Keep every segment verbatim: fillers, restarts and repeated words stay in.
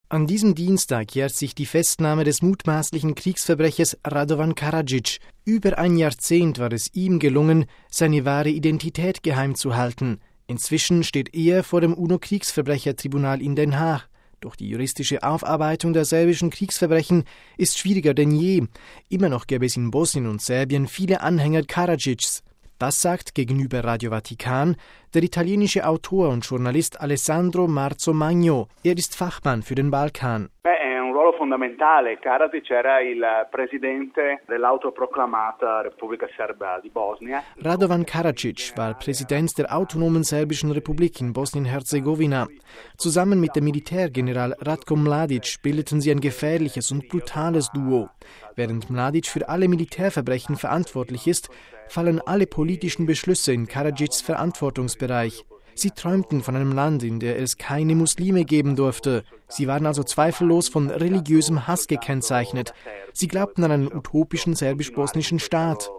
An diesem Dienstag jährt sich die Festnahme des mutmaßlichen Kriegsverbrechers Radovan Karadzic. Über ein Jahrzehnt war es ihm gelungen, seine wahre Identität geheim zu halten. Inzwischen steht er vor dem UNO-Kriegsverbrechertribunal in Den Haag. Doch die juristische Aufarbeitung der serbischen Kriegsverbrechen ist schwieriger denn je. Immer noch gäbe es in Bosnien und Serbien viele Anhänger Karadzics. Das sagt gegenüber Radio Vatikan der italienische Autor und Journalist Alessandro Marzomagno. Er ist Fachmann für den Balkan. Ruolo fondamentale. Karadzic era il presidente dell'autoproclamata Repubblica Serba di Bosnia. Radovan Karadzic war Präsident der autonomen serbischen Republik in Bosnien-Herzegowina. Zusammen mit dem Militärgeneral Ratko Mladic bildeten sie ein gefährliches und brutales Duo. Während Mladic für alle Militärverbrechen verantwortlich ist, fallen alle politischen Beschlüsse in Karadzics Verantwortungsbereich. Sie träumten von einem Land, in dem es keine Muslime geben durfte. Sie waren also zweifellos von religiösem Hass gekennzeichnet. Sie glaubten an einen utopischen serbisch-bosnischen Staat.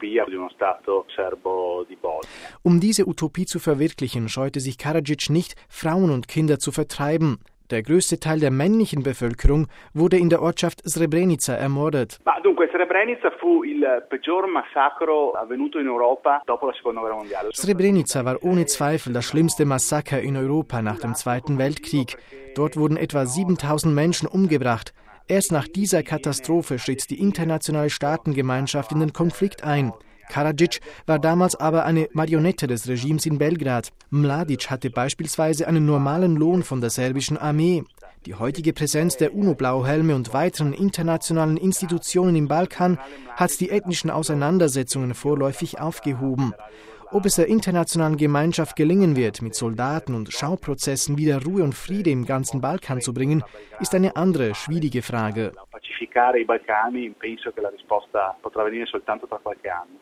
Um diese Utopie zu verwirklichen, scheute sich Karadzic nicht, Frauen und Kinder zu vertreiben. Der größte Teil der männlichen Bevölkerung wurde in der Ortschaft Srebrenica ermordet. Srebrenica war ohne Zweifel das schlimmste Massaker in Europa nach dem Zweiten Weltkrieg. Dort wurden etwa siebentausend Menschen umgebracht. Erst nach dieser Katastrophe schritt die internationale Staatengemeinschaft in den Konflikt ein. Karadzic war damals aber eine Marionette des Regimes in Belgrad. Mladic hatte beispielsweise einen normalen Lohn von der serbischen Armee. Die heutige Präsenz der UNO-Blauhelme und weiteren internationalen Institutionen im Balkan hat die ethnischen Auseinandersetzungen vorläufig aufgehoben. Ob es der internationalen Gemeinschaft gelingen wird, mit Soldaten und Schauprozessen wieder Ruhe und Friede im ganzen Balkan zu bringen, ist eine andere, schwierige Frage. Pacificare i Balcani, penso che la risposta potrà venire soltanto tra qualche anno.